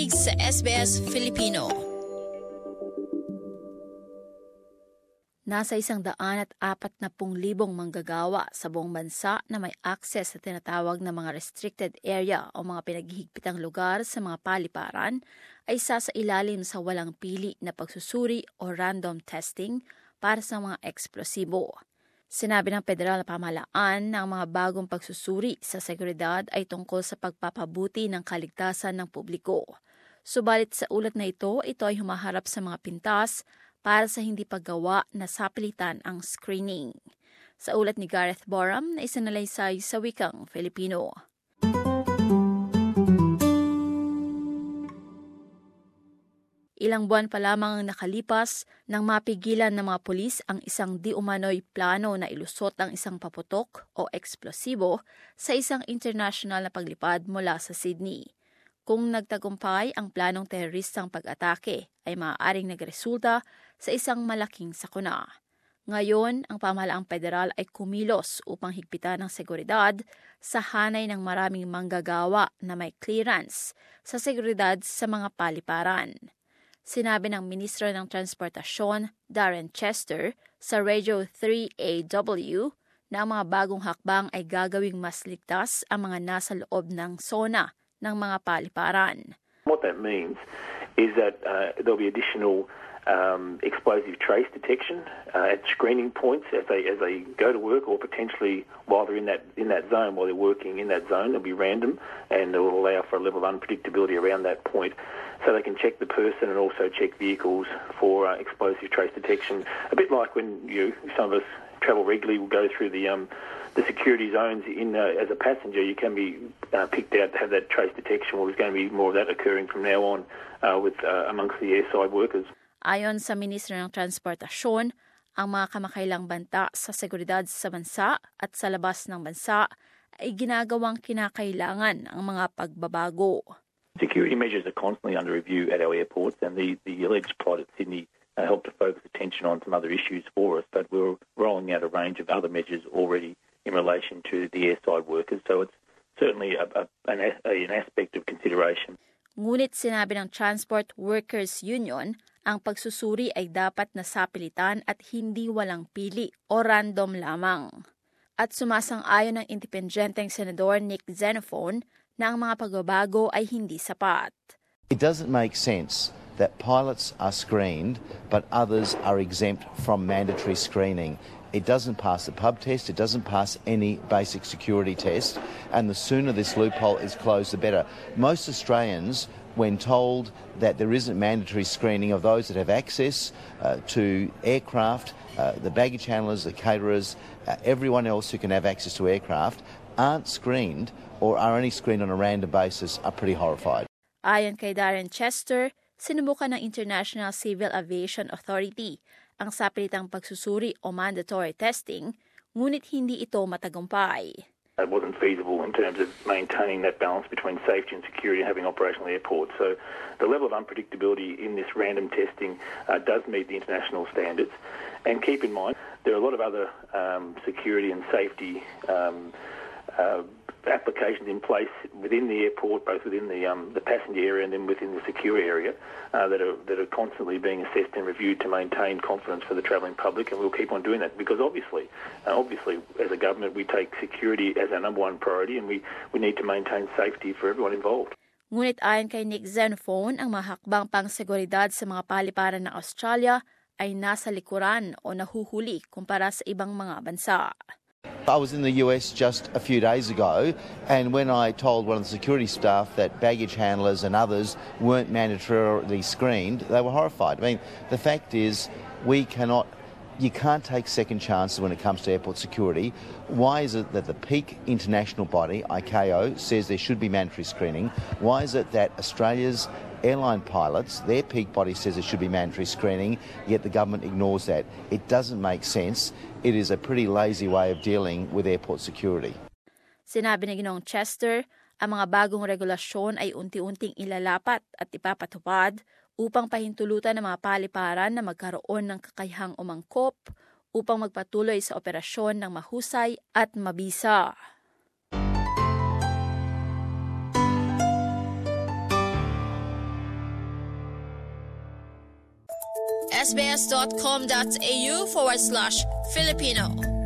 pakikinig sa SBS Filipino. Nasa 140,000 manggagawa sa buong bansa na may access sa tinatawag na mga restricted area o mga pinaghihigpitang lugar sa mga paliparan ay isa sa ilalim sa walang pili na pagsusuri o random testing para sa mga eksplosibo. Sinabi ng federal na pamahalaan na ang mga bagong pagsusuri sa seguridad ay tungkol sa pagpapabuti ng kaligtasan ng publiko. Subalit sa ulat na ito ay humaharap sa mga pintas para sa hindi paggawa na sapilitan ang screening. Sa ulat ni Gareth Boram na isinalaysay sa wikang Filipino. Ilang buwan pa lamang ang nakalipas nang mapigilan ng mga pulis ang isang di umano'y plano na ilusot ang isang paputok o eksplosibo sa isang international na paglipad mula sa Sydney. Kung nagtagumpay ang planong teroristang pag-atake ay maaaring nagresulta sa isang malaking sakuna. Ngayon, ang pamahalaang federal ay kumilos upang higpitan ang seguridad sa hanay ng maraming manggagawa na may clearance sa seguridad sa mga paliparan. Sinabi ng Ministro ng Transportasyon, Darren Chester, sa Radio 3AW na ang mga bagong hakbang ay gagawing mas ligtas ang mga nasa loob ng zona ng mga paliparan. What that means is that there'll be additional explosive trace detection at screening points as they go to work, or potentially while they're in that zone, while they're working in that zone. It'll be random, and it will allow for a level of unpredictability around that point, so they can check the person and also check vehicles for explosive trace detection. A bit like when some of us travel regularly, we'll go through the security zones as a passenger. You can be picked out to have that trace detection. Well, there's going to be more of that occurring from now on with amongst the airside workers. Ayon sa Ministro ng Transportasyon, ang mga kamakailang banta sa seguridad sa bansa at sa labas ng bansa ay ginagawang kinakailangan ang mga pagbabago. Security measures are constantly under review at our airports, and the alleged plot at Sydney helped to focus attention on some other issues for us, but we're rolling out a range of other measures already in relation to the airside workers, so it's certainly an aspect of consideration. Ngunit sinabi ng Transport Workers Union, ang pagsusuri ay dapat na sapilitan at hindi walang pili o random lamang. At sumasang-ayon ng independenteng senador Nick Xenophon na ang mga pagbabago ay hindi sapat. It doesn't make sense that pilots are screened but others are exempt from mandatory screening. It doesn't pass the pub test, it doesn't pass any basic security test, and the sooner this loophole is closed, the better. Most Australians, when told that there isn't mandatory screening of those that have access to aircraft, the baggage handlers, the caterers, everyone else who can have access to aircraft, aren't screened or are only screened on a random basis, are pretty horrified. Ayon kay Darren Chester, sinubukan ng International Civil Aviation Authority ang sapilitang pagsusuri o mandatory testing, ngunit hindi ito matagumpay. It wasn't feasible in terms of maintaining that balance between safety and security and having operational airports. So the level of unpredictability in this random testing does meet the international standards. And keep in mind, there are a lot of other security and safety applications in place within the airport, both within the passenger area and then within the secure area, that are constantly being assessed and reviewed to maintain confidence for the travelling public, and we'll keep on doing that because obviously as a government we take security as our number one priority, and we need to maintain safety for everyone involved. Ngunit ayon kay Nick Xenophon, ang mahakbang pang-seguridad sa mga paliparan ng Australia ay nasa likuran o nahuhuli kumpara sa ibang mga bansa. I was in the US just a few days ago, and when I told one of the security staff that baggage handlers and others weren't mandatorily screened, they were horrified. I mean, the fact is, you can't take second chances when it comes to airport security. Why is it that the peak international body, ICAO, says there should be mandatory screening? Why is it that Australia's airline pilots, their peak body says there should be mandatory screening, yet the government ignores that? It doesn't make sense. It is a pretty lazy way of dealing with airport security. Sinabi ni Ginoong Chester, ang mga bagong regulasyon ay unti-unting ilalapat at ipapatupad upang pahintulutan ng mga paliparan na magkaroon ng kakayahang umangkop upang magpatuloy sa operasyon ng mahusay at mabisa. sbs.com.au/Filipino.